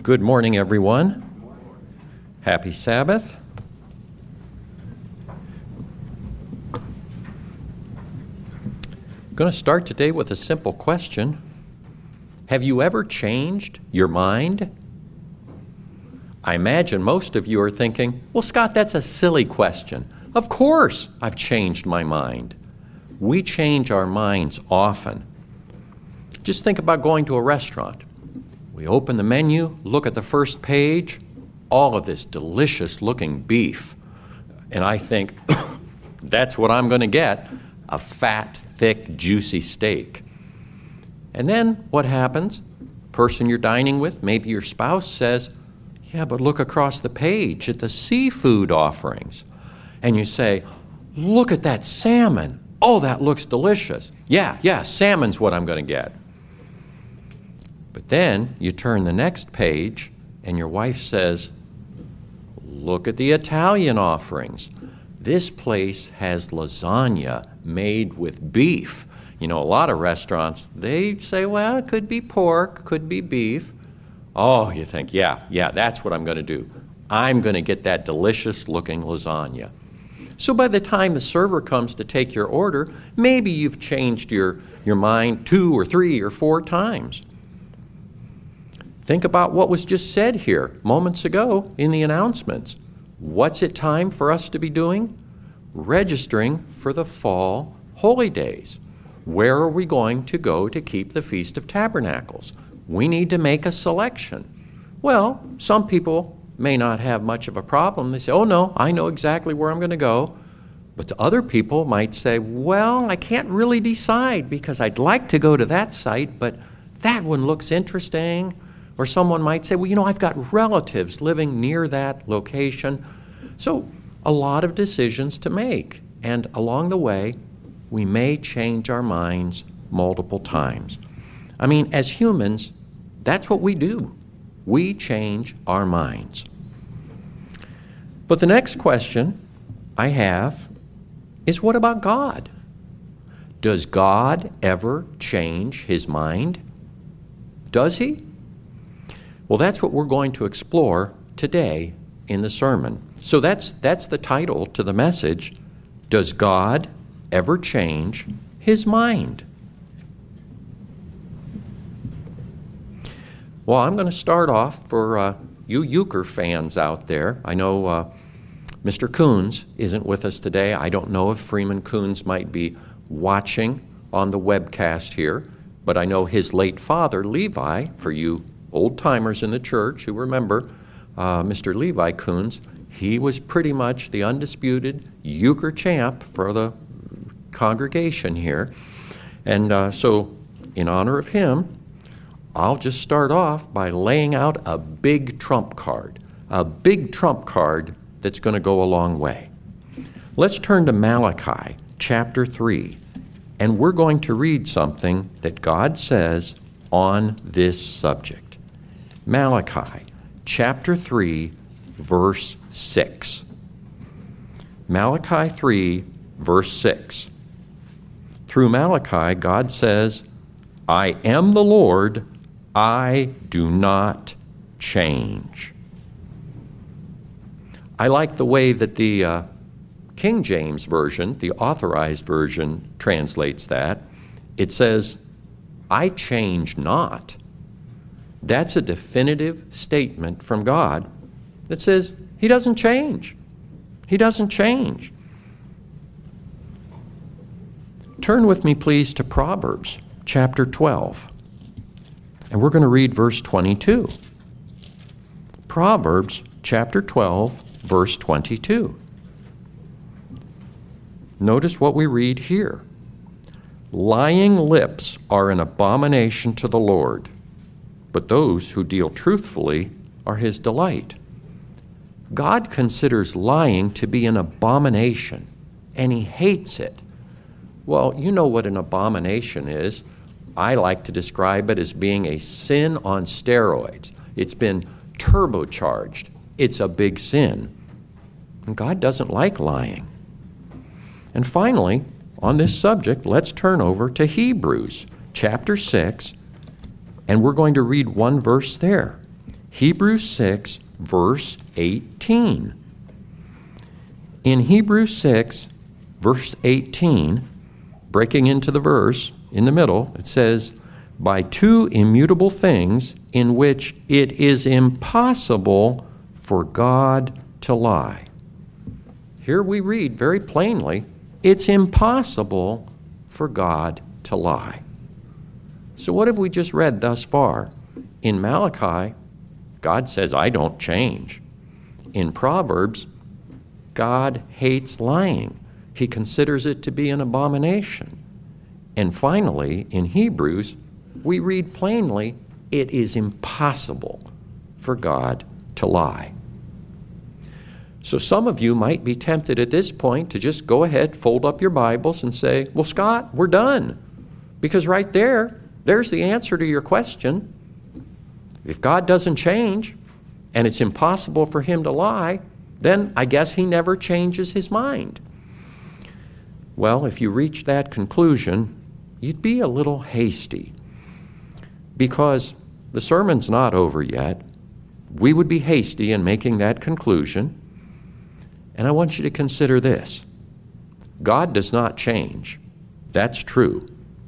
Good morning, everyone. Happy Sabbath. I'm going to start today with a simple question. Have you ever changed your mind? I imagine most of you are thinking, well, Scott, that's a silly question. Of course I've changed my mind. We change our minds often. Just think about going to a restaurant. We open the menu, look at the first page, all of this delicious-looking beef. And I think, that's what I'm going to get, a fat, thick, juicy steak. And then what happens? Person you're dining with, maybe your spouse, says, yeah, but look across the page at the seafood offerings. And you say, look at that salmon. Oh, that looks delicious. Yeah, salmon's what I'm going to get. But then you turn the next page and your wife says, look at the Italian offerings. This place has lasagna made with beef. You know, a lot of restaurants, they say, well, it could be pork, could be beef. Oh, you think, yeah, that's what I'm going to do. I'm going to get that delicious-looking lasagna. So by the time the server comes to take your order, maybe you've changed your mind 2 or 3 or 4 times. Think about what was just said here moments ago in the announcements. What's it time for us to be doing? Registering for the fall holy days. Where are we going to go to keep the Feast of Tabernacles? We need to make a selection. Well, some people may not have much of a problem. They say, oh no, I know exactly where I'm going to go. But the other people might say, well, I can't really decide because I'd like to go to that site, but that one looks interesting. Or someone might say, well, you know, I've got relatives living near that location. So a lot of decisions to make. And along the way, we may change our minds multiple times. I mean, as humans, that's what we do. We change our minds. But the next question I have is, what about God? Does God ever change his mind? Does he? Well, that's what we're going to explore today in the sermon. So that's the title to the message, Does God Ever Change His Mind? Well, I'm going to start off for you Euchre fans out there. I know Mr. Coons isn't with us today. I don't know if Freeman Coons might be watching on the webcast here, but I know his late father, Levi, for you old-timers in the church who remember Mr. Levi Coons, he was pretty much the undisputed Euchre champ for the congregation here. And so in honor of him, I'll just start off by laying out a big trump card that's going to go a long way. Let's turn to Malachi chapter 3, and we're going to read something that God says on this subject. Malachi chapter 3, verse 6. Malachi 3, verse 6. Through Malachi, God says, I am the Lord, I do not change. I like the way that the King James Version, the Authorized Version, translates that. It says, I change not. That's a definitive statement from God that says he doesn't change. He doesn't change. Turn with me, please, to Proverbs chapter 12. And we're going to read verse 22. Proverbs chapter 12, verse 22. Notice what we read here. Lying lips are an abomination to the Lord, but those who deal truthfully are his delight. God considers lying to be an abomination, and he hates it. Well, you know what an abomination is. I like to describe it as being a sin on steroids. It's been turbocharged. It's a big sin. And God doesn't like lying. And finally, on this subject, let's turn over to Hebrews chapter 6, and we're going to read one verse there. Hebrews 6, verse 18. In Hebrews 6, verse 18, breaking into the verse in the middle, it says, by two immutable things in which it is impossible for God to lie. Here we read very plainly, it's impossible for God to lie. So what have we just read thus far? In Malachi, God says, I don't change. In Proverbs, God hates lying. He considers it to be an abomination. And finally, in Hebrews, we read plainly, it is impossible for God to lie. So some of you might be tempted at this point to just go ahead, fold up your Bibles and say, well, Scott, we're done. Because right there's the answer to your question. If God doesn't change, and it's impossible for him to lie, then I guess he never changes his mind. Well, if you reach that conclusion, you'd be a little hasty. Because the sermon's not over yet. We would be hasty in making that conclusion. And I want you to consider this. God does not change. That's true.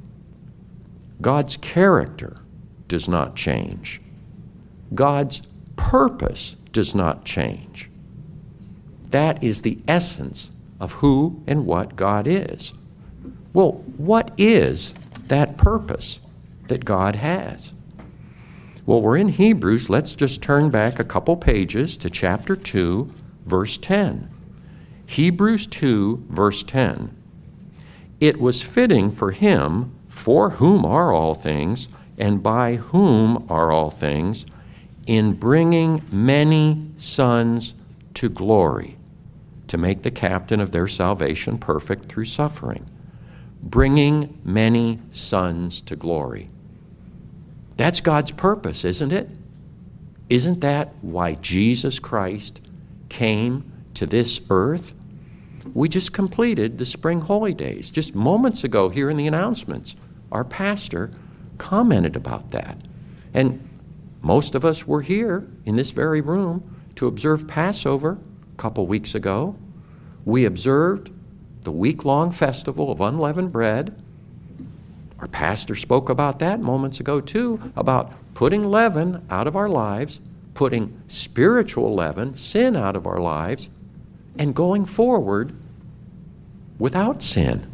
God's character does not change. God's purpose does not change. That is the essence of who and what God is. Well, what is that purpose that God has? Well, we're in Hebrews. Let's just turn back a couple pages to chapter 2, verse 10. Hebrews 2, verse 10. It was fitting for him, for whom are all things, and by whom are all things, in bringing many sons to glory, to make the captain of their salvation perfect through suffering. Bringing many sons to glory. That's God's purpose, isn't it? Isn't that why Jesus Christ came to this earth? We just completed the spring holy days. Just moments ago here in the announcements, our pastor commented about that. And most of us were here in this very room to observe Passover a couple weeks ago. We observed the week-long festival of unleavened bread. Our pastor spoke about that moments ago too, about putting leaven out of our lives, putting spiritual leaven, sin out of our lives, and going forward without sin.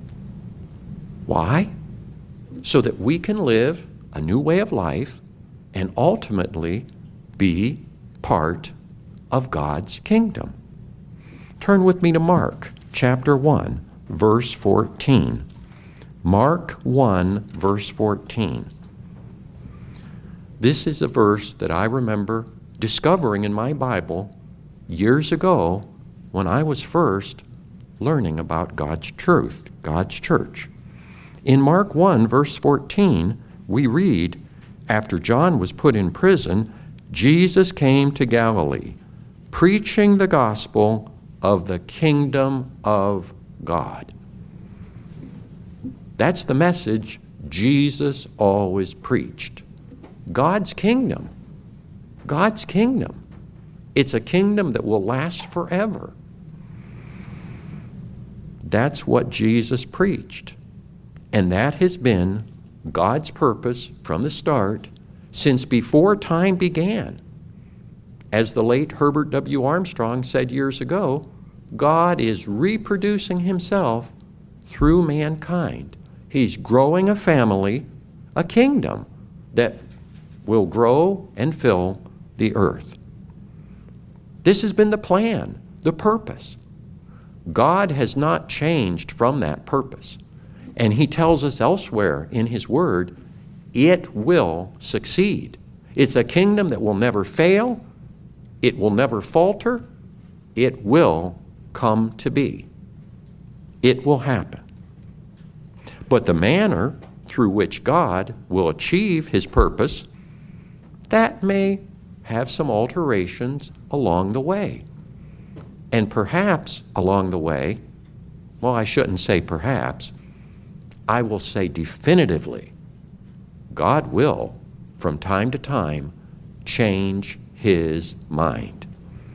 Why? So that we can live a new way of life and ultimately be part of God's kingdom. Turn with me to Mark chapter 1, verse 14. Mark 1, verse 14. This is a verse that I remember discovering in my Bible years ago when I was first learning about God's truth, God's church. In Mark 1, verse 14, we read, after John was put in prison, Jesus came to Galilee, preaching the gospel of the kingdom of God. That's the message Jesus always preached. God's kingdom. God's kingdom. It's a kingdom that will last forever. That's what Jesus preached. And that has been God's purpose from the start, since before time began. As the late Herbert W. Armstrong said years ago, God is reproducing himself through mankind. He's growing a family, a kingdom that will grow and fill the earth. This has been the plan, the purpose. God has not changed from that purpose. And he tells us elsewhere in his word, it will succeed. It's a kingdom that will never fail. It will never falter. It will come to be. It will happen. But the manner through which God will achieve his purpose, that may have some alterations along the way. And perhaps along the way, well, I shouldn't say perhaps, I will say definitively, God will, from time to time, change his mind.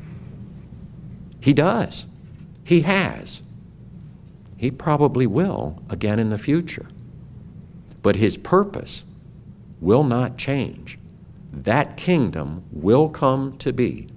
He does. He has. He probably will again in the future. But his purpose will not change. That kingdom will come to be.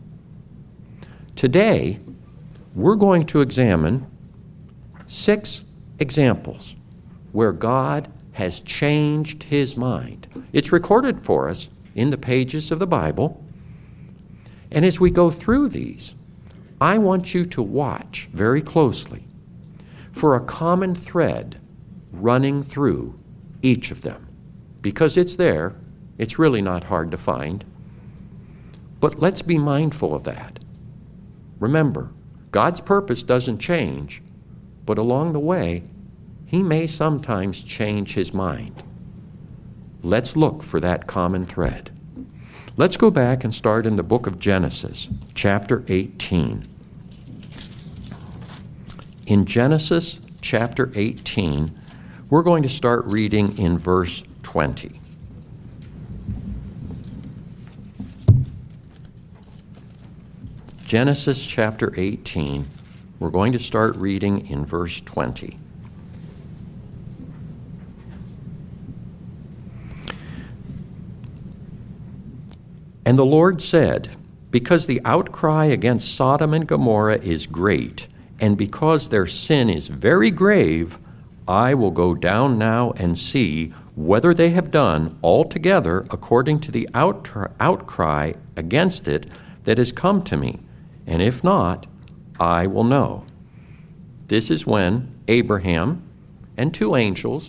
Today, we're going to examine 6 examples where God has changed his mind. It's recorded for us in the pages of the Bible. And as we go through these, I want you to watch very closely for a common thread running through each of them. Because it's there, it's really not hard to find. But let's be mindful of that. Remember, God's purpose doesn't change, but along the way, he may sometimes change his mind. Let's look for that common thread. Let's go back and start in the book of Genesis, chapter 18. In Genesis chapter 18, we're going to start reading in verse 20. Genesis chapter 18, we're going to start reading in verse 20. And the Lord said, because the outcry against Sodom and Gomorrah is great, and because their sin is very grave, I will go down now and see whether they have done altogether according to the outcry against it that has come to me. And if not, I will know. This is when Abraham and 2 angels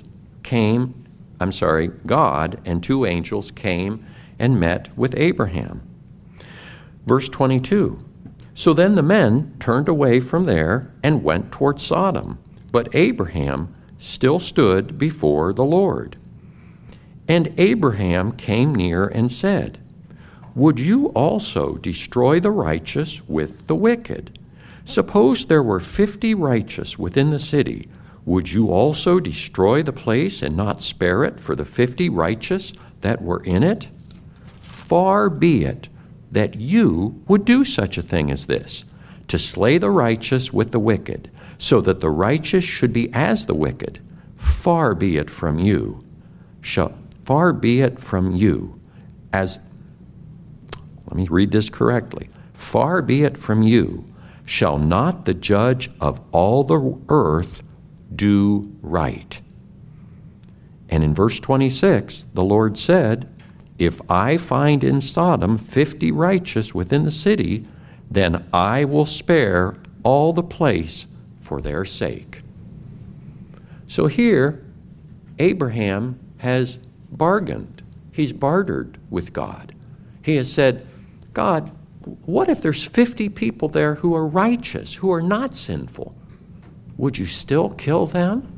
God and 2 angels came and met with Abraham. Verse 22, so then the men turned away from there and went toward Sodom, but Abraham still stood before the Lord. And Abraham came near and said, would you also destroy the righteous with the wicked? Suppose there were 50 righteous within the city. Would you also destroy the place and not spare it for the 50 righteous that were in it? Far be it that you would do such a thing as this, to slay the righteous with the wicked, so that the righteous should be as the wicked. Far be it from you. Far be it from you, as, let me read this correctly. Far be it from you, shall not the judge of all the earth do right? And in verse 26, the Lord said, if I find in Sodom 50 righteous within the city, then I will spare all the place for their sake. So here, Abraham has bargained. He's bartered with God. He has said, God, what if there's 50 people there who are righteous, who are not sinful? Would you still kill them?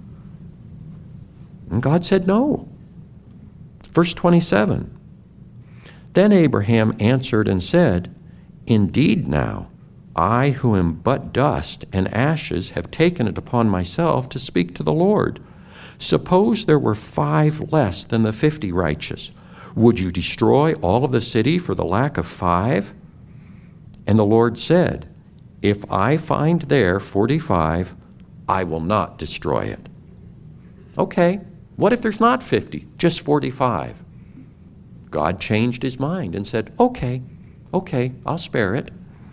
And God said no. Verse 27, then Abraham answered and said, indeed now, I who am but dust and ashes have taken it upon myself to speak to the Lord. Suppose there were 5 less than the 50 righteous. Would you destroy all of the city for the lack of 5? And the Lord said, if I find there 45, I will not destroy it. Okay, what if there's not 50, just 45? God changed his mind and said, okay, I'll spare it.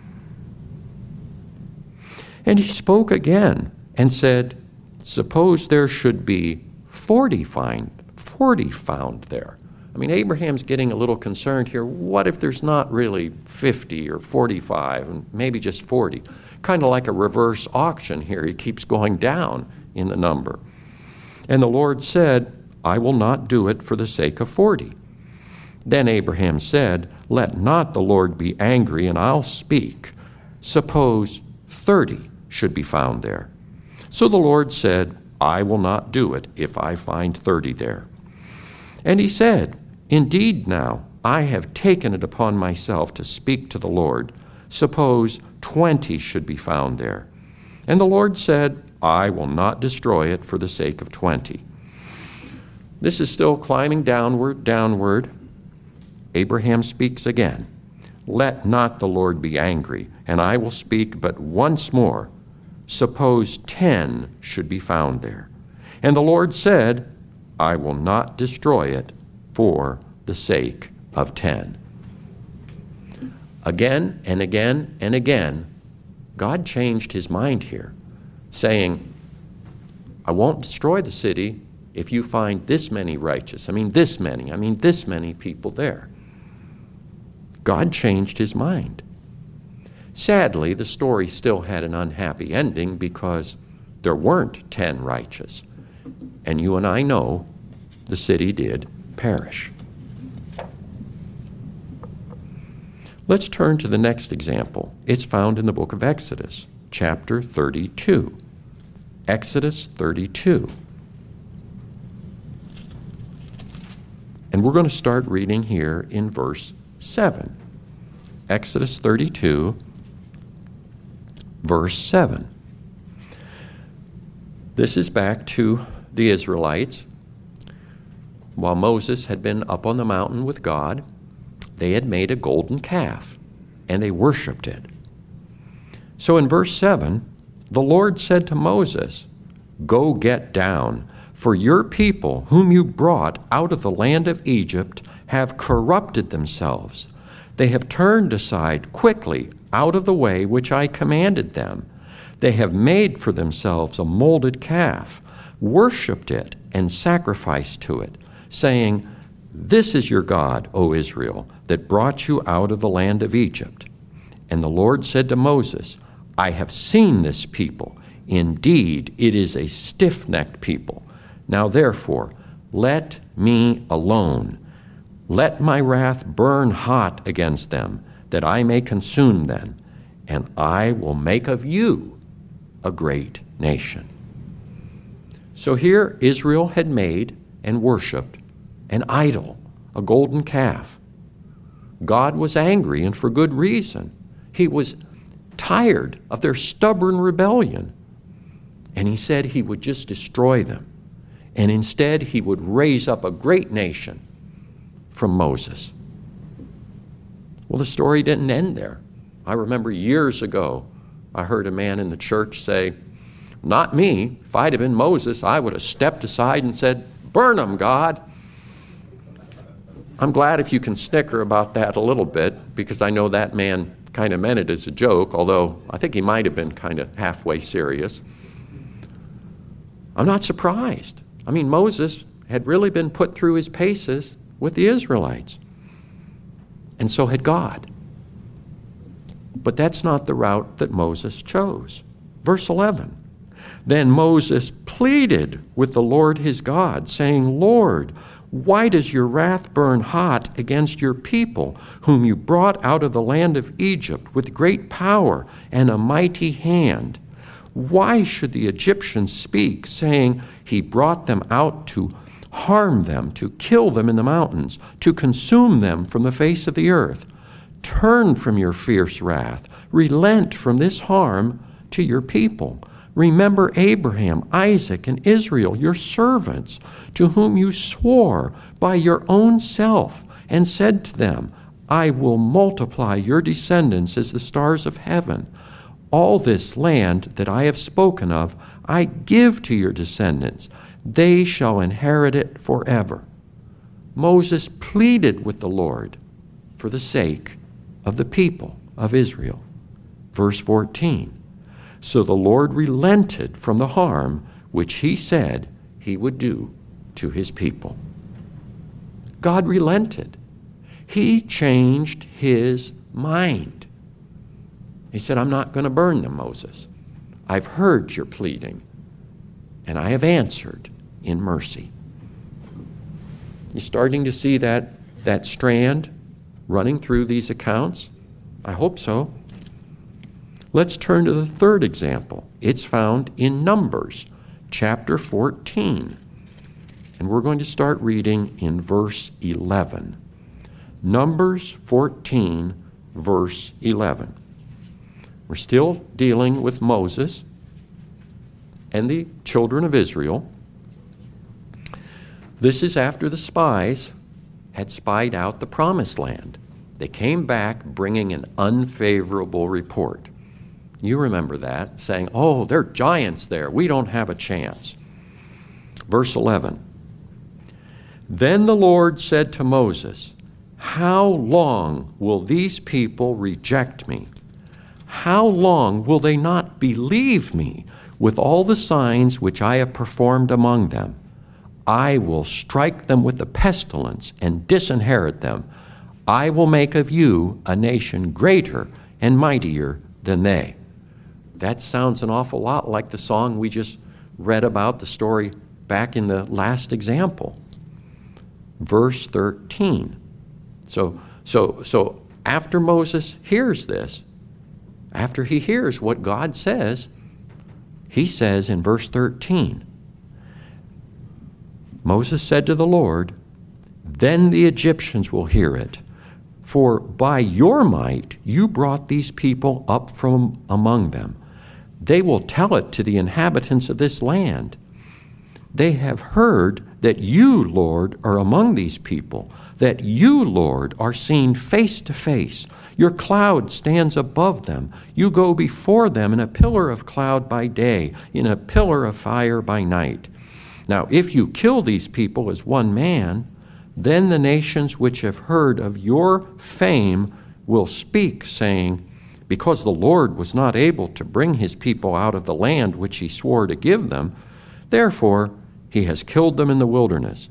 And he spoke again and said, suppose there should be 40 found there. I mean, Abraham's getting a little concerned here. What if there's not really 50 or 45 and maybe just 40? Kind of like a reverse auction here. He keeps going down in the number. And the Lord said, I will not do it for the sake of 40. Then Abraham said, let not the Lord be angry, and I'll speak. Suppose 30 should be found there. So the Lord said, I will not do it if I find 30 there. And he said, indeed now, I have taken it upon myself to speak to the Lord. Suppose 20 should be found there. And the Lord said, I will not destroy it for the sake of 20. This is still climbing downward. Abraham speaks again. Let not the Lord be angry, and I will speak but once more. Suppose 10 should be found there. And the Lord said, I will not destroy it for the sake of 10. Again and again and again, God changed his mind here, saying, I won't destroy the city if you find this many righteous. This many people there. God changed his mind. Sadly, the story still had an unhappy ending because there weren't 10 righteous. And you and I know the city did perish. Let's turn to the next example. It's found in the book of Exodus, chapter 32. Exodus 32. And we're going to start reading here in verse 7. Exodus 32, verse 7. This is back to the Israelites. While Moses had been up on the mountain with God, they had made a golden calf, and they worshiped it. So in verse 7, the Lord said to Moses, Go get down, for your people whom you brought out of the land of Egypt have corrupted themselves. They have turned aside quickly out of the way which I commanded them. They have made for themselves a molded calf, worshipped it, and sacrificed to it, saying, This is your God, O Israel, that brought you out of the land of Egypt. And the Lord said to Moses, I have seen this people. Indeed, it is a stiff-necked people. Now therefore, let me alone. Let my wrath burn hot against them, that I may consume them, and I will make of you a great nation. So here Israel had made and worshipped an idol, a golden calf. God was angry, and for good reason. He was tired of their stubborn rebellion, and he said he would just destroy them. And instead, he would raise up a great nation from Moses. Well, the story didn't end there. I remember years ago, I heard a man in the church say, Not me. If I'd have been Moses, I would have stepped aside and said, Burn them, God. I'm glad if you can snicker about that a little bit, because I know that man kind of meant it as a joke, although I think he might have been kind of halfway serious. I'm not surprised. Moses had really been put through his paces with the Israelites, and so had God. But that's not the route that Moses chose. Verse 11, Then Moses pleaded with the Lord his God, saying, Lord, why does your wrath burn hot against your people, whom you brought out of the land of Egypt with great power and a mighty hand? Why should the Egyptians speak, saying, He brought them out to harm them, to kill them in the mountains, to consume them from the face of the earth? Turn from your fierce wrath, relent from this harm to your people. Remember Abraham, Isaac, and Israel, your servants, to whom you swore by your own self, and said to them, I will multiply your descendants as the stars of heaven. All this land that I have spoken of, I give to your descendants. They shall inherit it forever. Moses pleaded with the Lord for the sake of the people of Israel. Verse 14, So the Lord relented from the harm which he said he would do to his people. God relented. He changed his mind. He said, I'm not going to burn them, Moses. I've heard your pleading, and I have answered in mercy. You starting to see that strand running through these accounts? I hope so. Let's turn to the third example. It's found in Numbers, chapter 14. And we're going to start reading in verse 11. Numbers 14, verse 11. We're still dealing with Moses and the children of Israel. This is after the spies had spied out the promised land. They came back bringing an unfavorable report. You remember that, saying, oh, there are giants there. We don't have a chance. Verse 11. Then the Lord said to Moses, how long will these people reject me? How long will they not believe me with all the signs which I have performed among them? I will strike them with the pestilence and disinherit them. I will make of you a nation greater and mightier than they. That sounds an awful lot like the song we just read about, the story back in the last example. Verse 13. So after Moses hears this, after he hears what God says, he says in verse 13, Moses said to the Lord, then the Egyptians will hear it, for by your might you brought these people up from among them. They will tell it to the inhabitants of this land. They have heard that you, Lord, are among these people, that you, Lord, are seen face to face. Your cloud stands above them. You go before them in a pillar of cloud by day, in a pillar of fire by night. Now, if you kill these people as one man, then the nations which have heard of your fame will speak, saying, because the Lord was not able to bring his people out of the land which he swore to give them, therefore he has killed them in the wilderness.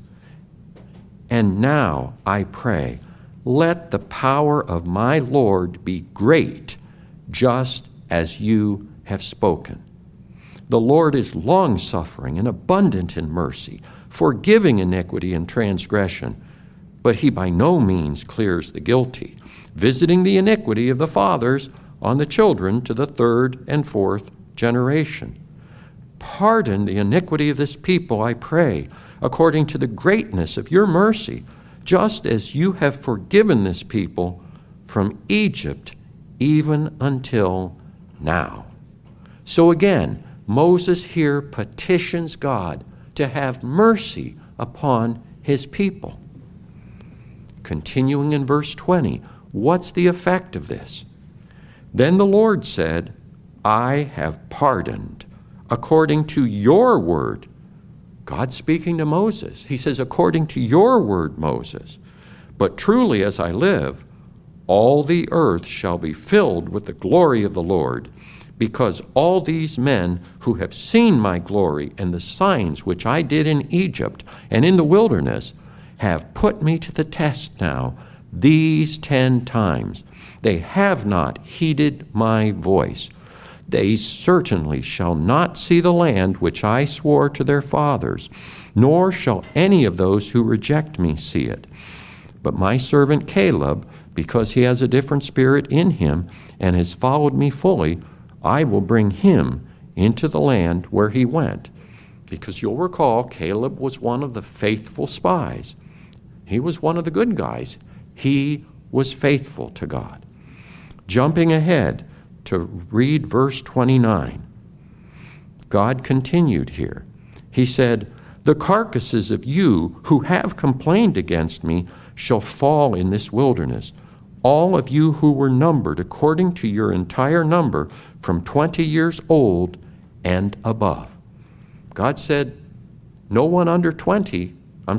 And now, I pray, let the power of my Lord be great, just as you have spoken. The Lord is long-suffering and abundant in mercy, forgiving iniquity and transgression, but he by no means clears the guilty, visiting the iniquity of the fathers on the children to the third and fourth generation. Pardon the iniquity of this people, I pray, according to the greatness of your mercy, just as you have forgiven this people from Egypt even until now. So again, Moses here petitions God to have mercy upon his people. Continuing in verse 20, what's the effect of this? Then the Lord said, I have pardoned according to your word. God speaking to Moses. He says, according to your word, Moses. But truly as I live, all the earth shall be filled with the glory of the Lord, because all these men who have seen my glory and the signs which I did in Egypt and in the wilderness have put me to the test now these 10 times. They have not heeded my voice. They certainly shall not see the land which I swore to their fathers, nor shall any of those who reject me see it. But my servant Caleb, because he has a different spirit in him and has followed me fully, I will bring him into the land where he went. Because you'll recall, Caleb was one of the faithful spies. He was one of the good guys. He was faithful to God. Jumping ahead to read verse 29, God continued here. He said, the carcasses of you who have complained against me shall fall in this wilderness, all of you who were numbered according to your entire number from 20 years old and above. God said, no one over 20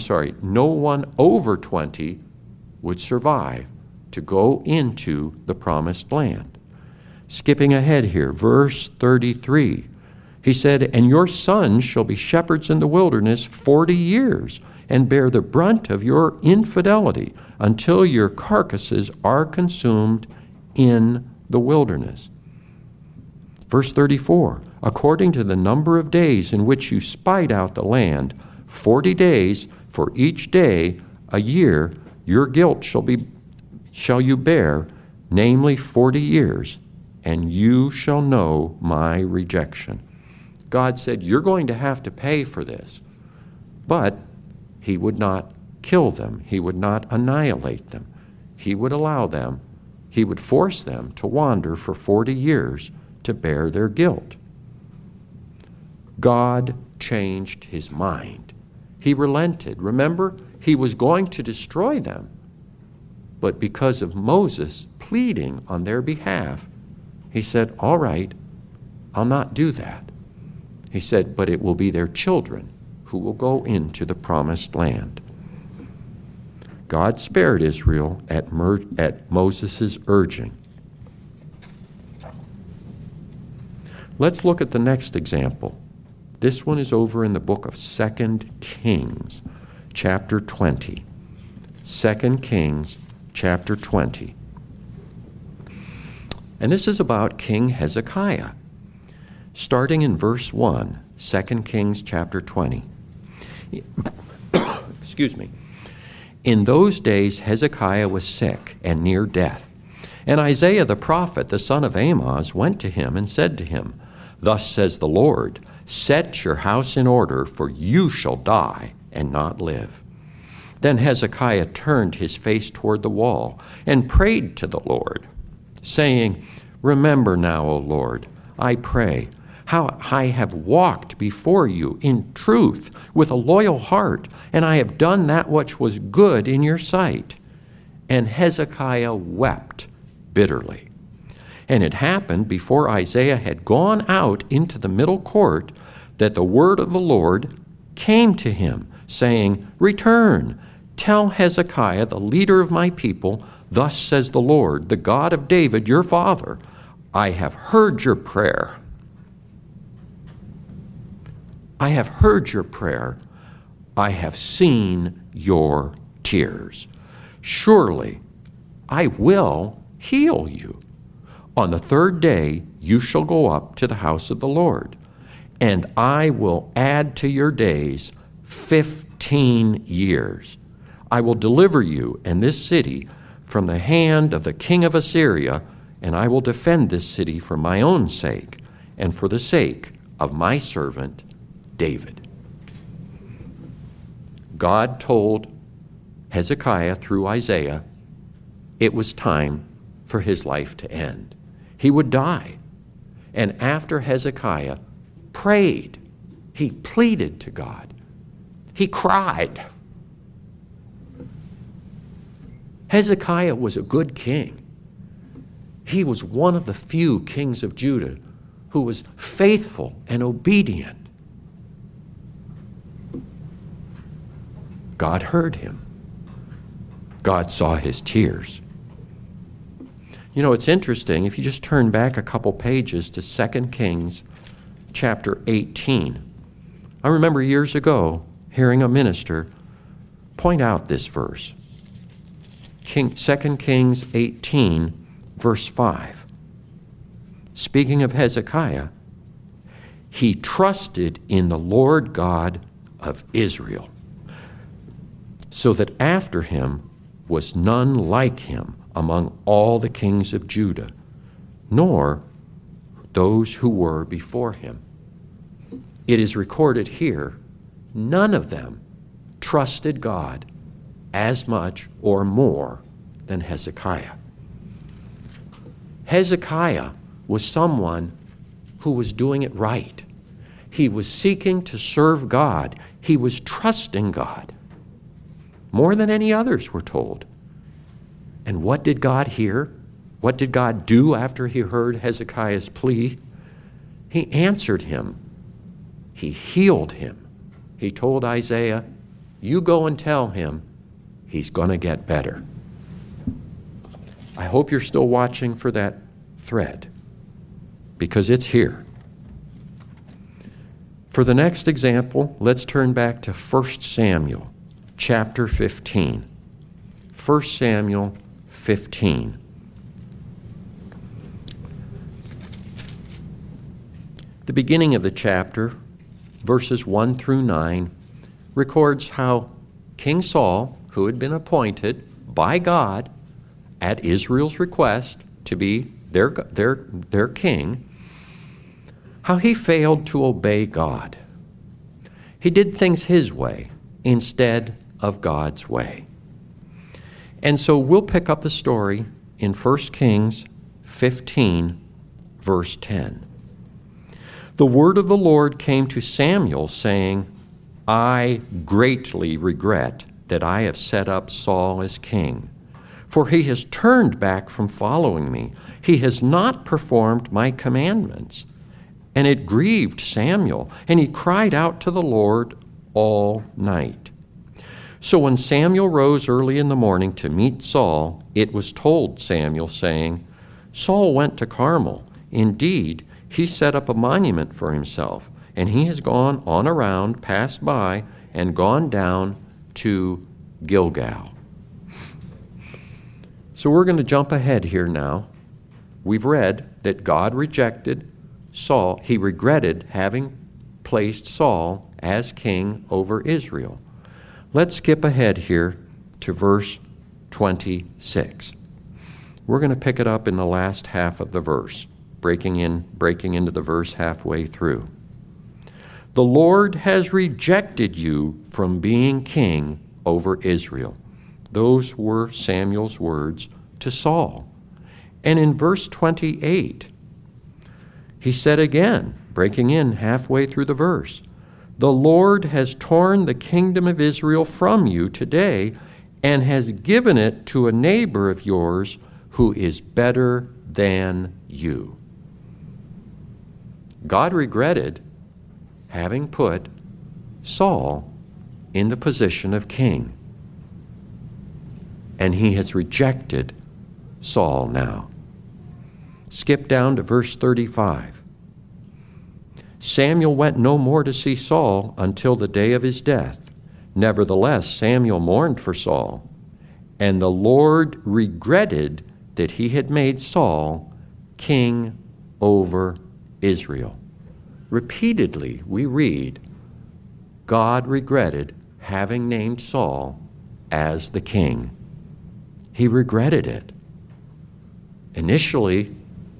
would survive to go into the promised land. Skipping ahead here, verse 33, he said, and your sons shall be shepherds in the wilderness 40 years, and bear the brunt of your infidelity until your carcasses are consumed in the wilderness. Verse 34, according to the number of days in which you spied out the land, 40 days for each day a year, your guilt shall you bear, namely 40 years, and you shall know my rejection. God said, you're going to have to pay for this. But he would not kill them. He would not annihilate them. He would allow them, he would force them to wander for 40 years to bear their guilt. God changed his mind. He relented. Remember, he was going to destroy them. But because of Moses pleading on their behalf, he said, all right, I'll not do that. He said, but it will be their children who will go into the promised land. God spared Israel at Moses' urging. Let's look at the next example. This one is over in the book of 2 Kings, chapter 20. 2 Kings, chapter 20. And this is about King Hezekiah. Starting in verse 1, 2 Kings, chapter 20. Excuse me. In those days Hezekiah was sick and near death. And Isaiah the prophet, the son of Amoz, went to him and said to him, Thus says the Lord, set your house in order, for you shall die and not live. Then Hezekiah turned his face toward the wall and prayed to the Lord, saying, Remember now, O Lord, I pray, how I have walked before you in truth with a loyal heart, and I have done that which was good in your sight. And Hezekiah wept bitterly. And it happened before Isaiah had gone out into the middle court that the word of the Lord came to him, saying, Return, tell Hezekiah, the leader of my people, Thus says the Lord, the God of David, your father, I have heard your prayer. I have heard your prayer. I have seen your tears. Surely I will heal you. On the third day you shall go up to the house of the Lord, and I will add to your days 15 years. I will deliver you and this city from the hand of the king of Assyria, and I will defend this city for my own sake and for the sake of my servant David. God told Hezekiah through Isaiah it was time for his life to end. He would die. And after Hezekiah prayed, he pleaded to God. He cried. Hezekiah was a good king. He was one of the few kings of Judah who was faithful and obedient. God heard him. God saw his tears. You know, it's interesting, if you just turn back a couple pages to 2 Kings chapter 18. I remember years ago hearing a minister point out this verse. 2 Kings 18, verse 5. Speaking of Hezekiah, he trusted in the Lord God of Israel, so that after him was none like him among all the kings of Judah, nor those who were before him. It is recorded here, none of them trusted God as much or more than Hezekiah. Hezekiah was someone who was doing it right. He was seeking to serve God. He was trusting God more than any others were told. And what did God hear? What did God do after he heard Hezekiah's plea? He answered him. He healed him. He told Isaiah, you go and tell him he's going to get better. I hope you're still watching for that thread, because it's here. For the next example, let's turn back to 1 Samuel chapter 15. 1 Samuel 15. The beginning of the chapter, verses 1 through 9, records how King Saul, who had been appointed by God at Israel's request to be their king, how he failed to obey God. He did things his way instead of God's way. And so we'll pick up the story in 1 Kings 15, verse 10. The word of the Lord came to Samuel, saying, I greatly regret that I have set up Saul as king. For he has turned back from following me. He has not performed my commandments. And it grieved Samuel, and he cried out to the Lord all night. So when Samuel rose early in the morning to meet Saul, it was told Samuel, saying, Saul went to Carmel. Indeed, he set up a monument for himself, and he has gone on around, passed by, and gone down to Gilgal. So we're going to jump ahead here now. We've read that God rejected Saul. He regretted having placed Saul as king over Israel. Let's skip ahead here to verse 26. We're going to pick it up in the last half of the verse, breaking into the verse halfway through. The Lord has rejected you from being king over Israel. Those were Samuel's words to Saul. And in verse 28, he said again, breaking in halfway through the verse, the Lord has torn the kingdom of Israel from you today and has given it to a neighbor of yours who is better than you. God regretted having put Saul in the position of king. And he has rejected Saul now. Skip down to verse 35. Samuel went no more to see Saul until the day of his death. Nevertheless, Samuel mourned for Saul, and the Lord regretted that he had made Saul king over Israel. Repeatedly, we read, God regretted having named Saul as the king. He regretted it. Initially,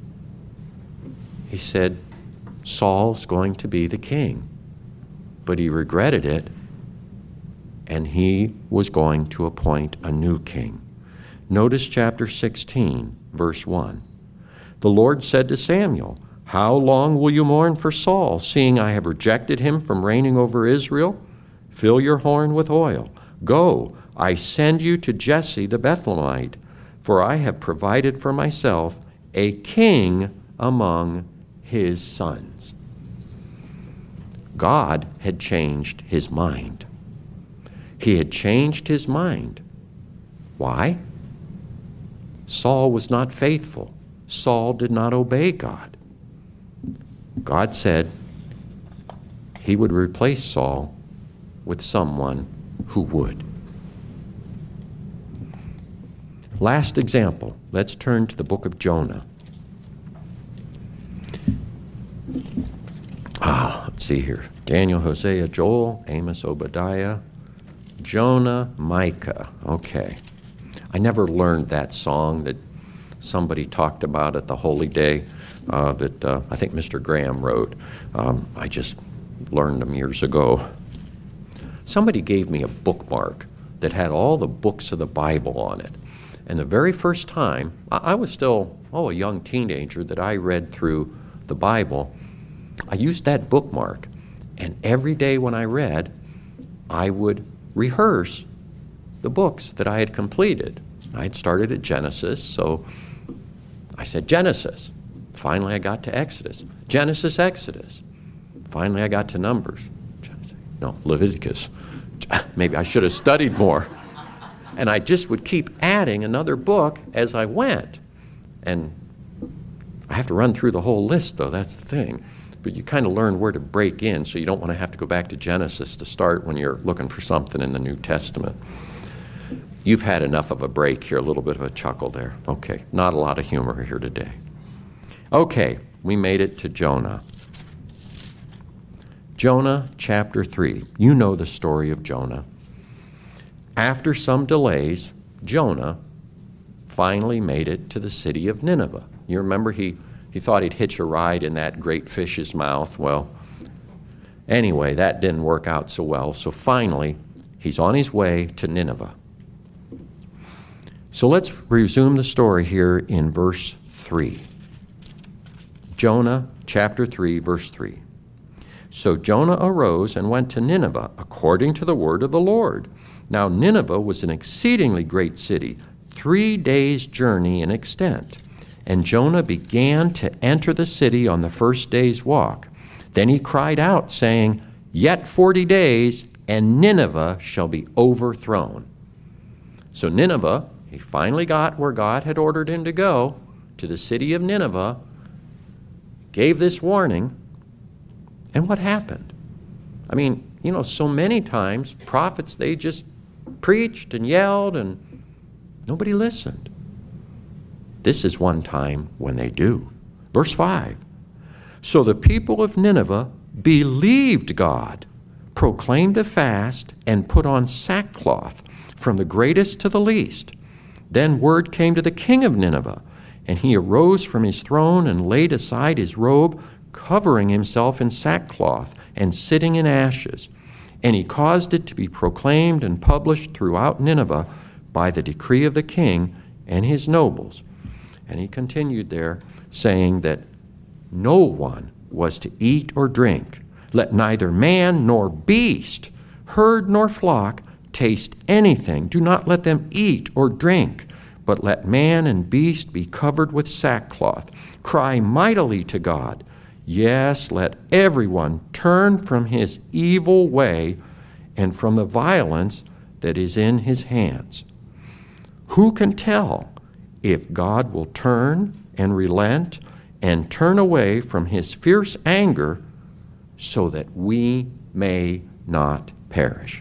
he said, Saul's going to be the king. But he regretted it, and he was going to appoint a new king. Notice chapter 16, verse 1. The Lord said to Samuel, how long will you mourn for Saul, seeing I have rejected him from reigning over Israel? Fill your horn with oil. Go, I send you to Jesse the Bethlehemite, for I have provided for myself a king among his sons. God had changed his mind. He had changed his mind. Why? Saul was not faithful. Saul did not obey God. God said he would replace Saul with someone who would. Last example. Let's turn to the book of Jonah. Let's see here. Daniel, Hosea, Joel, Amos, Obadiah, Jonah, Micah. Okay. I never learned that song that somebody talked about at the Holy Day that I think Mr. Graham wrote. I just learned them years ago. Somebody gave me a bookmark that had all the books of the Bible on it. And the very first time, I was still, a young teenager, that I read through the Bible, I used that bookmark. And every day when I read, I would rehearse the books that I had completed. I had started at Genesis, so I said Genesis. Finally, I got to Exodus. Genesis, Exodus. Finally, I got to Numbers. Leviticus. Maybe I should have studied more. And I just would keep adding another book as I went. And I have to run through the whole list, though. That's the thing. But you kind of learn where to break in, so you don't want to have to go back to Genesis to start when you're looking for something in the New Testament. You've had enough of a break here, a little bit of a chuckle there. Okay, not a lot of humor here today. Okay, we made it to Jonah. Jonah chapter 3. You know the story of Jonah. After some delays, Jonah finally made it to the city of Nineveh. You remember he thought he'd hitch a ride in that great fish's mouth. Well, anyway, that didn't work out so well. So finally, he's on his way to Nineveh. So let's resume the story here in verse 3. Jonah chapter 3, verse 3. So Jonah arose and went to Nineveh according to the word of the Lord. Now Nineveh was an exceedingly great city, 3 days' journey in extent. And Jonah began to enter the city on the first day's walk. Then he cried out, saying, Yet 40 days, and Nineveh shall be overthrown. So Nineveh, he finally got where God had ordered him to go, to the city of Nineveh, gave this warning. And what happened? I mean, so many times prophets, they just preached and yelled and nobody listened. This is one time when they do. Verse 5. So the people of Nineveh believed God, proclaimed a fast, and put on sackcloth, from the greatest to the least. Then word came to the king of Nineveh, and he arose from his throne and laid aside his robe, covering himself in sackcloth and sitting in ashes. And he caused it to be proclaimed and published throughout Nineveh by the decree of the king and his nobles. And he continued there, saying that no one was to eat or drink. Let neither man nor beast, herd nor flock, taste anything. Do not let them eat or drink, but let man and beast be covered with sackcloth. Cry mightily to God. Yes, let everyone turn from his evil way and from the violence that is in his hands. Who can tell if God will turn and relent and turn away from his fierce anger so that we may not perish?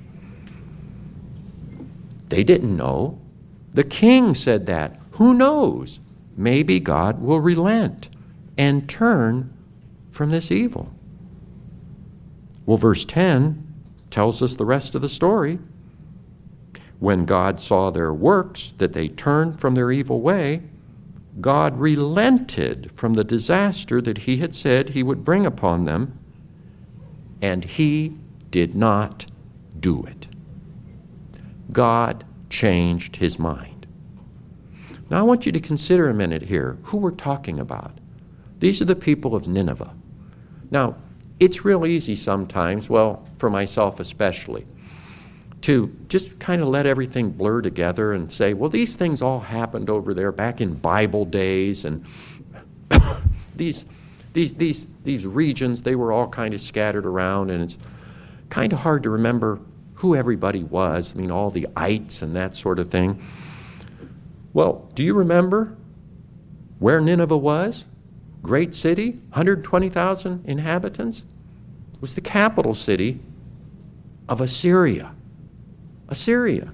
They didn't know. The king said that. Who knows? Maybe God will relent and turn from this evil. Well, verse 10 tells us the rest of the story. When God saw their works, that they turned from their evil way, God relented from the disaster that he had said he would bring upon them, and he did not do it. God changed his mind. Now I want you to consider a minute here who we're talking about. These are the people of Nineveh. Now, it's real easy sometimes, well, for myself especially, to just kind of let everything blur together and say, well, these things all happened over there back in Bible days, and these regions, they were all kind of scattered around, and it's kind of hard to remember who everybody was. I mean, all the ites and that sort of thing. Well, do you remember where Nineveh was? Great city, 120,000 inhabitants. It was the capital city of Assyria. Assyria.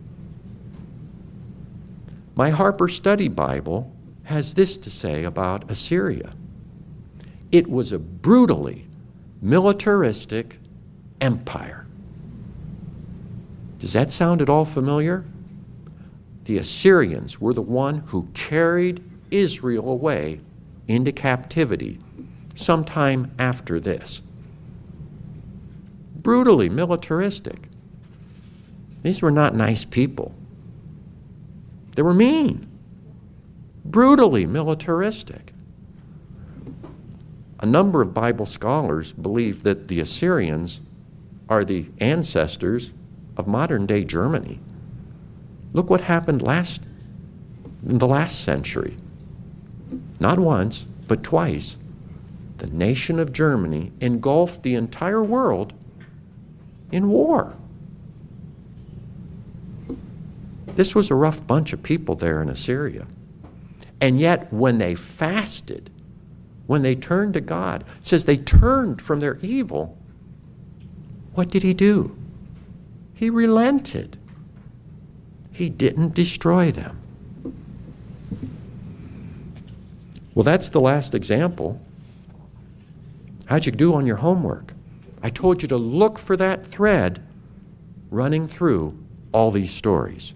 My Harper Study Bible has this to say about Assyria. It was a brutally militaristic empire. Does that sound at all familiar? The Assyrians were the one who carried Israel away into captivity sometime after this. Brutally militaristic. These were not nice people. They were mean. Brutally militaristic. A number of Bible scholars believe that the Assyrians are the ancestors of modern-day Germany. Look what happened in the last century. Not once, but twice. The nation of Germany engulfed the entire world in war. This was a rough bunch of people there in Assyria. And yet, when they fasted, when they turned to God, it says they turned from their evil. What did he do? He relented. He didn't destroy them. Well, that's the last example. How'd you do on your homework? I told you to look for that thread running through all these stories.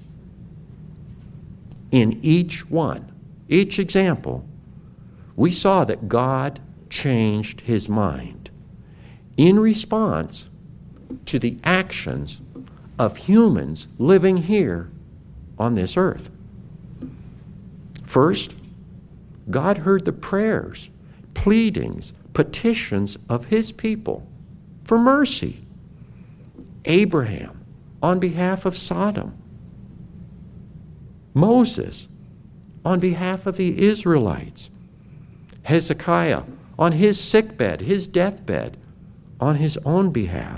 In each one, each example, we saw that God changed his mind in response to the actions of humans living here on this earth. First, God heard the prayers, pleadings, petitions of his people for mercy. Abraham, on behalf of Sodom. Moses on behalf of the Israelites. Hezekiah on his sickbed, his deathbed, on his own behalf.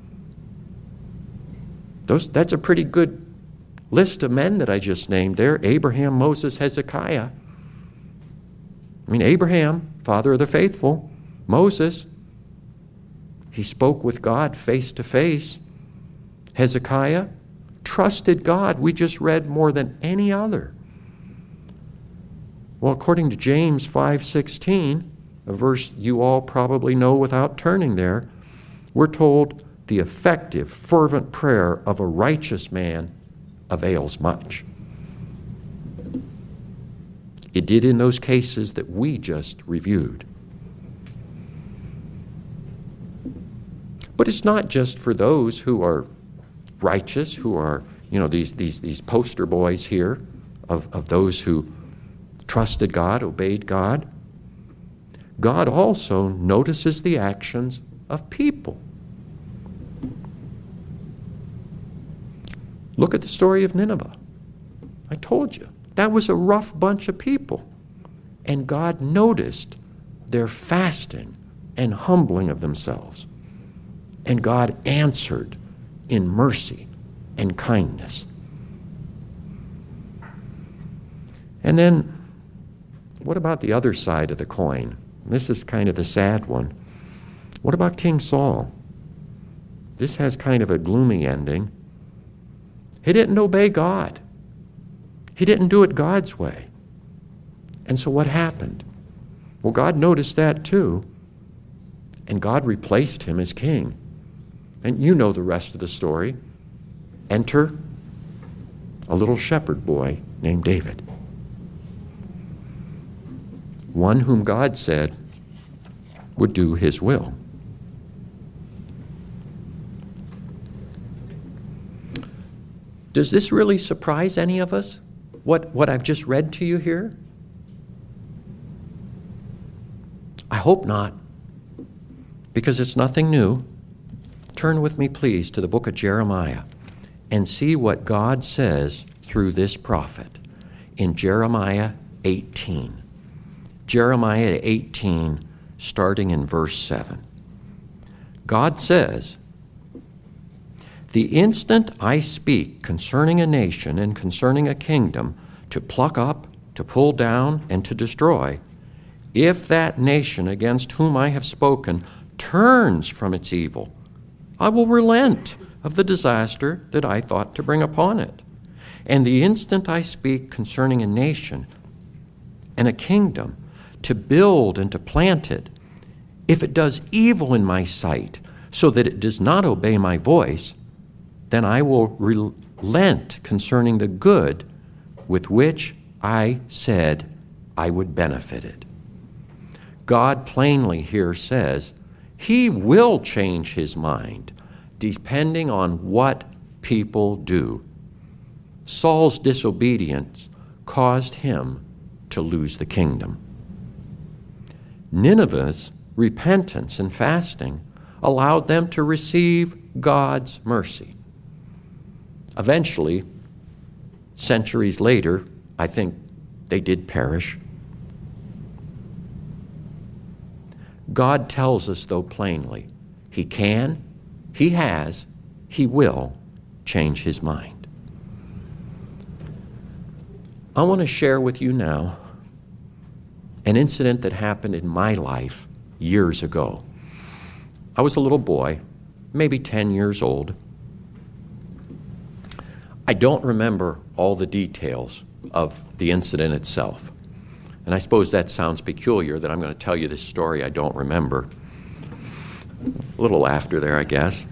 That's a pretty good list of men that I just named there. Abraham, Moses, Hezekiah. I mean, Abraham, father of the faithful. Moses, he spoke with God face to face. Hezekiah trusted God. We just read more than any other. Well, according to James 5:16, a verse you all probably know without turning there, we're told the effective, fervent prayer of a righteous man avails much. It did in those cases that we just reviewed. But it's not just for those who are righteous, who are, these poster boys here of those who trusted God, obeyed God. God also notices the actions of people. Look at the story of Nineveh. I told you, that was a rough bunch of people. And God noticed their fasting and humbling of themselves. And God answered in mercy and kindness. And then, what about the other side of the coin? This is kind of the sad one. What about King Saul? This has kind of a gloomy ending. He didn't obey God. He didn't do it God's way. And so what happened? Well, God noticed that too. And God replaced him as king. And you know the rest of the story. Enter a little shepherd boy named David. One whom God said would do his will. Does this really surprise any of us? What I've just read to you here? I hope not, because it's nothing new. Turn with me, please, to the book of Jeremiah and see what God says through this prophet in Jeremiah 18. Jeremiah 18, starting in verse 7. God says, "The instant I speak concerning a nation and concerning a kingdom, to pluck up, to pull down, and to destroy, if that nation against whom I have spoken turns from its evil, I will relent of the disaster that I thought to bring upon it. And the instant I speak concerning a nation and a kingdom, to build and to plant it, if it does evil in my sight, so that it does not obey my voice, then I will relent concerning the good with which I said I would benefit it." God plainly here says he will change his mind depending on what people do. Saul's disobedience caused him to lose the kingdom. Nineveh's repentance and fasting allowed them to receive God's mercy. Eventually, centuries later, I think they did perish. God tells us, though, plainly, he can, he has, he will change his mind. I want to share with you now an incident that happened in my life years ago. I was a little boy, maybe 10 years old. I don't remember all the details of the incident itself. And I suppose that sounds peculiar that I'm going to tell you this story I don't remember. A little laughter there, I guess.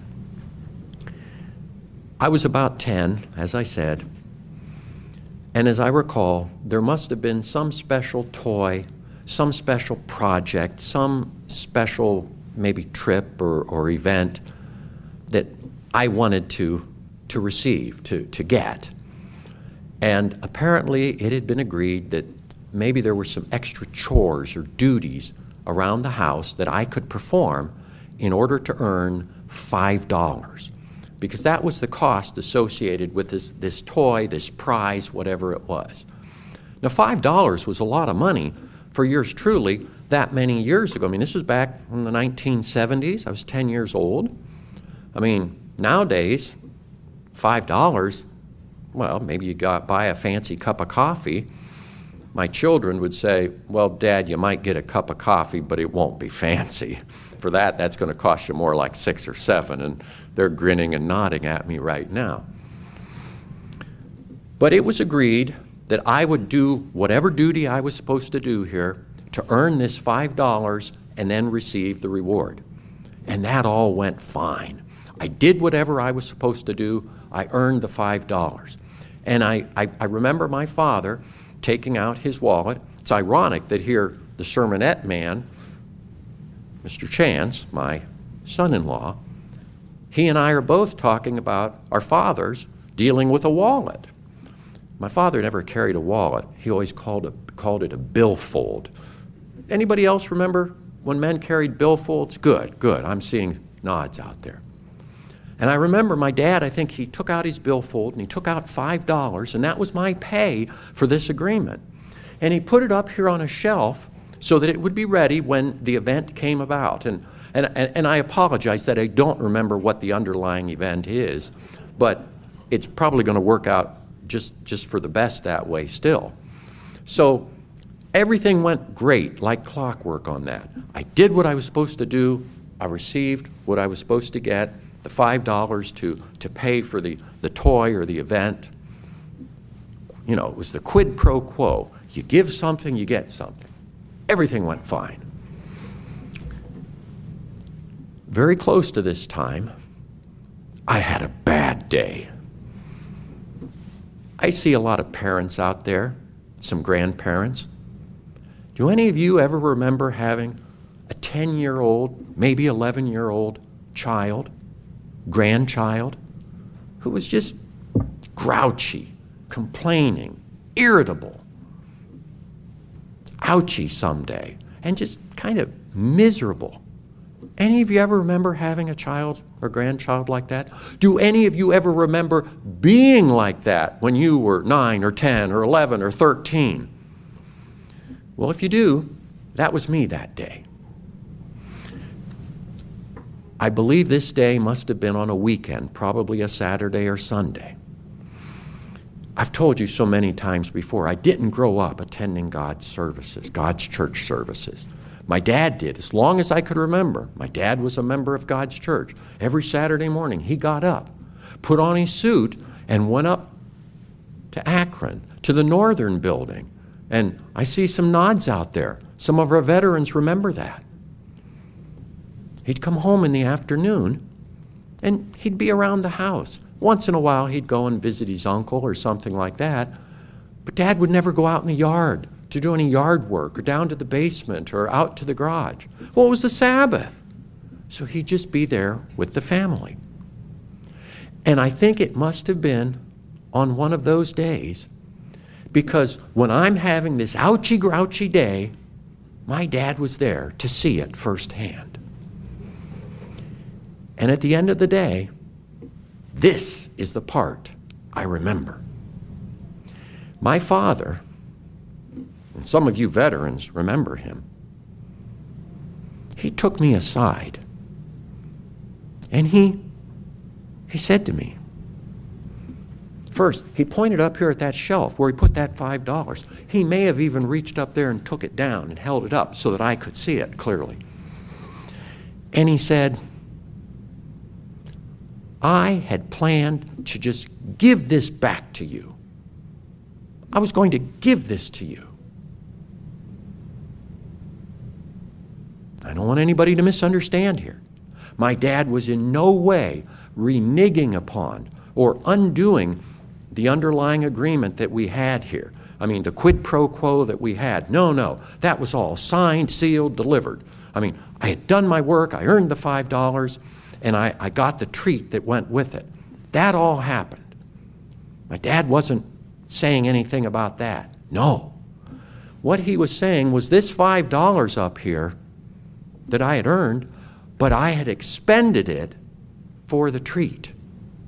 I was about 10, as I said, and as I recall, there must have been some special toy, some special project, some special maybe trip or event that I wanted to receive, to get. And apparently it had been agreed that maybe there were some extra chores or duties around the house that I could perform in order to earn $5. because that was the cost associated with this toy, this prize, whatever it was. Now, $5 was a lot of money for yours truly that many years ago. I mean, this was back in the 1970s. I was 10 years old. I mean, nowadays, $5, well, maybe you buy a fancy cup of coffee. My children would say, well, Dad, you might get a cup of coffee, but it won't be fancy. For that, that's going to cost you more like $6 or $7, and they're grinning and nodding at me right now. But it was agreed that I would do whatever duty I was supposed to do here to earn this $5 and then receive the reward. And that all went fine. I did whatever I was supposed to do. I earned the $5. And I remember my father taking out his wallet. It's ironic that here the sermonette man, Mr. Chance, my son-in-law, he and I are both talking about our fathers dealing with a wallet. My father never carried a wallet. He always called it a billfold. Anybody else remember when men carried billfolds? Good. I'm seeing nods out there. And I remember my dad, I think he took out his billfold and he took out $5, and that was my pay for this agreement. And he put it up here on a shelf so that it would be ready when the event came about. And I apologize that I don't remember what the underlying event is, but it's probably going to work out just for the best that way still. So everything went great, like clockwork on that. I did what I was supposed to do. I received what I was supposed to get, the $5 to pay for the toy or the event. You know, it was the quid pro quo. You give something, you get something. Everything went fine. Very close to this time, I had a bad day. I see a lot of parents out there, some grandparents. Do any of you ever remember having a 10-year-old, maybe 11-year-old child, grandchild, who was just grouchy, complaining, irritable, ouchy someday, and just kind of miserable? Any of you ever remember having a child or grandchild like that? Do any of you ever remember being like that when you were 9 or 10 or 11 or 13? Well, if you do, that was me that day. I believe this day must have been on a weekend, probably a Saturday or Sunday. I've told you so many times before, I didn't grow up attending God's services, God's church services. My dad did, as long as I could remember. My dad was a member of God's church. Every Saturday morning, he got up, put on his suit, and went up to Akron, to the Northern Building. And I see some nods out there. Some of our veterans remember that. He'd come home in the afternoon, and he'd be around the house. Once in a while, he'd go and visit his uncle or something like that. But Dad would never go out in the yard to do any yard work or down to the basement or out to the garage. Well, it was the Sabbath. So he'd just be there with the family. And I think it must have been on one of those days, because when I'm having this ouchy grouchy day, my dad was there to see it firsthand. And at the end of the day, this is the part I remember. My father, and some of you veterans remember him, he took me aside and he said to me, first, he pointed up here at that shelf where he put that $5. He may have even reached up there and took it down and held it up so that I could see it clearly. And he said, I had planned to just give this back to you. I was going to give this to you. I don't want anybody to misunderstand here. My dad was in no way reneging upon or undoing the underlying agreement that we had here. I mean, the quid pro quo that we had. No, that was all signed, sealed, delivered. I mean, I had done my work, I earned the $5, and I got the treat that went with it. That all happened. My dad wasn't saying anything about that. No. What he was saying was this $5 up here that I had earned, but I had expended it for the treat.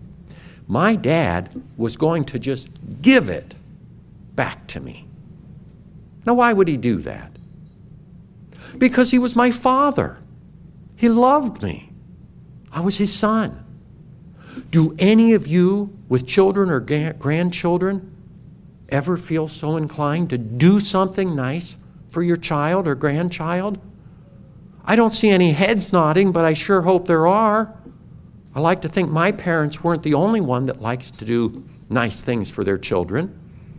my dad was going to just give it back to me. Now, why would he do that? Because he was my father. He loved me. I was his son. Do any of you with children or grandchildren ever feel so inclined to do something nice for your child or grandchild? I don't see any heads nodding, but I sure hope there are. I like to think my parents weren't the only one that likes to do nice things for their children.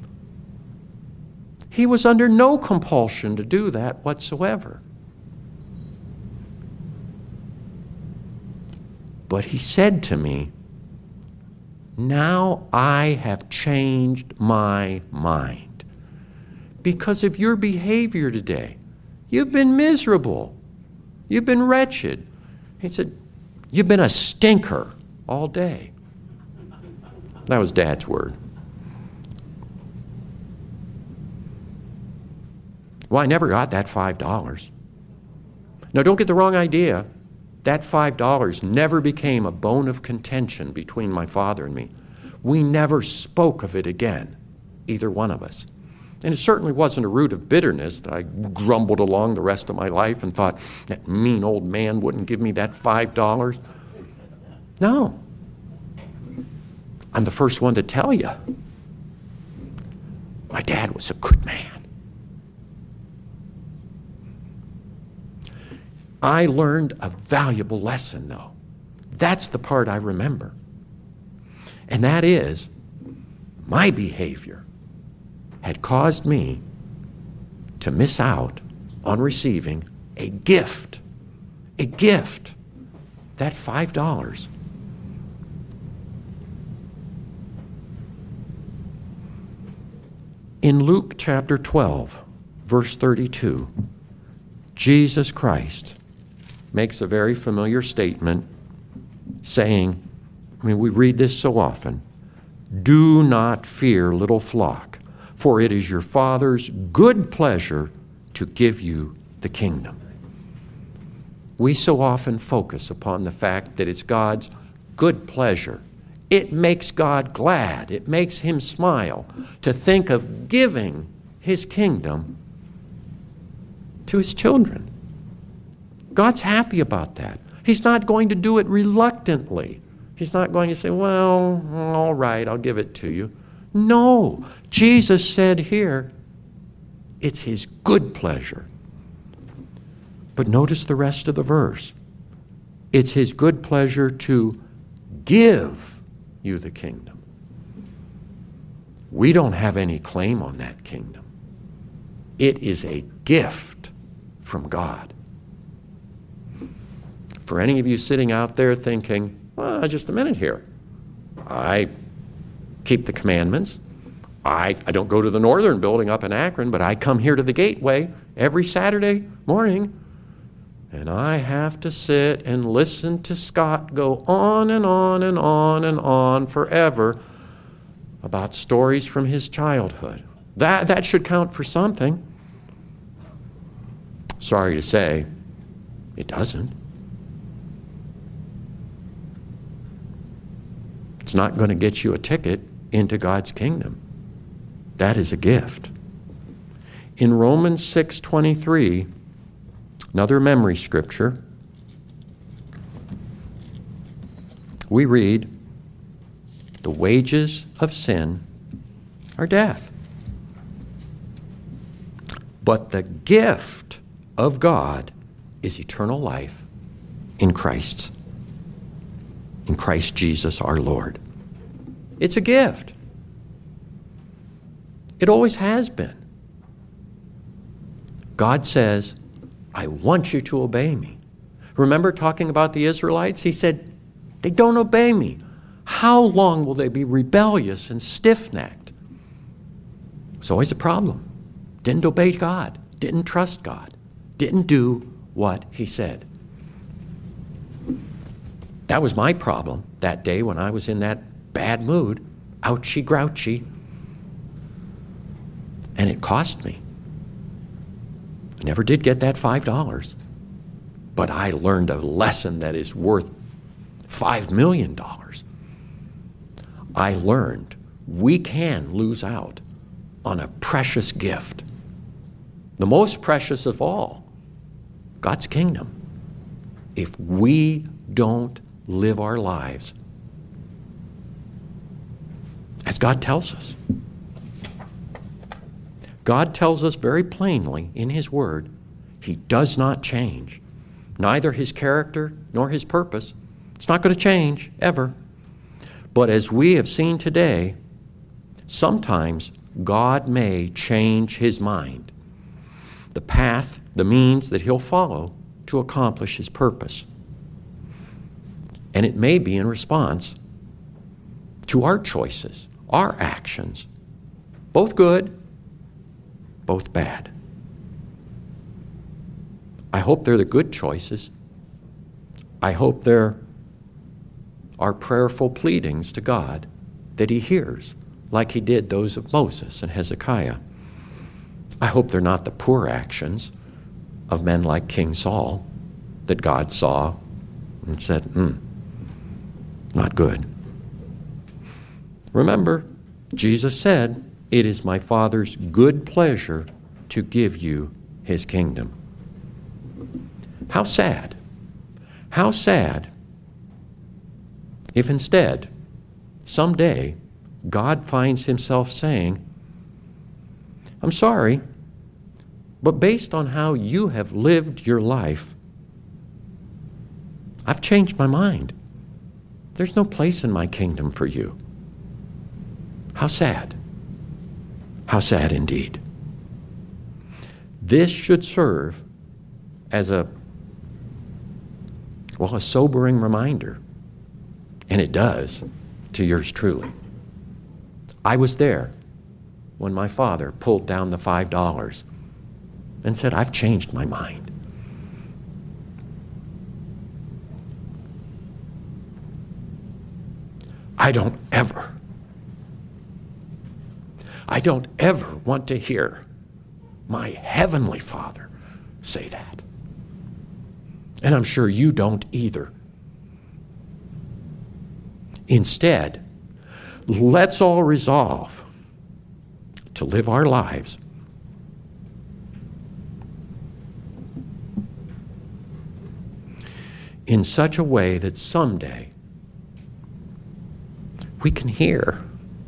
He was under no compulsion to do that whatsoever. But he said to me, now I have changed my mind because of your behavior today. You've been miserable. You've been wretched. He said, you've been a stinker all day. That was Dad's word. Well, I never got that $5. Now, don't get the wrong idea. That $5 never became a bone of contention between my father and me. We never spoke of it again, either one of us. And it certainly wasn't a root of bitterness that I grumbled along the rest of my life and thought, that mean old man wouldn't give me that $5. No. I'm the first one to tell you. My dad was a good man. I learned a valuable lesson, though. That's the part I remember. And that is, my behavior had caused me to miss out on receiving a gift. A gift. That $5. In Luke chapter 12, verse 32, Jesus Christ makes a very familiar statement saying, we read this so often, do not fear, little flock, for it is your Father's good pleasure to give you the kingdom. We so often focus upon the fact that it's God's good pleasure. It makes God glad. It makes him smile to think of giving his kingdom to his children. God's happy about that. He's not going to do it reluctantly. He's not going to say, well, all right, I'll give it to you. No, Jesus said here, it's his good pleasure. But notice the rest of the verse. It's his good pleasure to give you the kingdom. We don't have any claim on that kingdom. It is a gift from God. For any of you sitting out there thinking, well, just a minute here. I keep the commandments. I don't go to the Northern Building up in Akron, but I come here to the Gateway every Saturday morning, and I have to sit and listen to Scott go on and on and on and on forever about stories from his childhood. That should count for something. Sorry to say, it doesn't. It's not going to get you a ticket into God's kingdom. That is a gift. In Romans 6:23, another memory scripture, we read, the wages of sin are death. But the gift of God is eternal life in Christ Jesus our Lord. It's a gift. It always has been. God says, I want you to obey me. Remember talking about the Israelites? He said, they don't obey me. How long will they be rebellious and stiff-necked? It's always a problem. Didn't obey God. Didn't trust God. Didn't do what he said. That was my problem that day when I was in that bad mood, ouchy grouchy, and it cost me. I never did get that $5, but I learned a lesson that is worth $5 million. I learned we can lose out on a precious gift. The most precious of all, God's kingdom, if we don't live our lives as God tells us. God tells us very plainly in His Word, He does not change. Neither His character nor His purpose. It's not going to change, ever. But as we have seen today, sometimes God may change His mind, the path, the means that He'll follow to accomplish His purpose. And it may be in response to our choices, our actions, both good, both bad. I hope they're the good choices. I hope they're our prayerful pleadings to God that He hears, like He did those of Moses and Hezekiah. I hope they're not the poor actions of men like King Saul that God saw and said, not good. Remember, Jesus said, "It is my Father's good pleasure to give you His kingdom." How sad. How sad if instead, someday, God finds Himself saying, "I'm sorry, but based on how you have lived your life, I've changed my mind. There's no place in my kingdom for you." How sad. How sad indeed. This should serve as a sobering reminder, and it does, to yours truly. I was there when my father pulled down the $5 and said, "I've changed my mind." I don't ever want to hear my Heavenly Father say that. And I'm sure you don't either. Instead, let's all resolve to live our lives in such a way that someday we can hear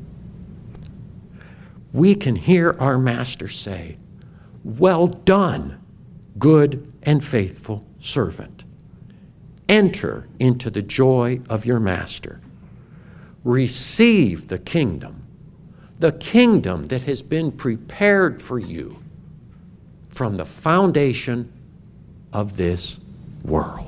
our Master say, "Well done, good and faithful servant. Enter into the joy of your Master. Receive the kingdom that has been prepared for you from the foundation of this world."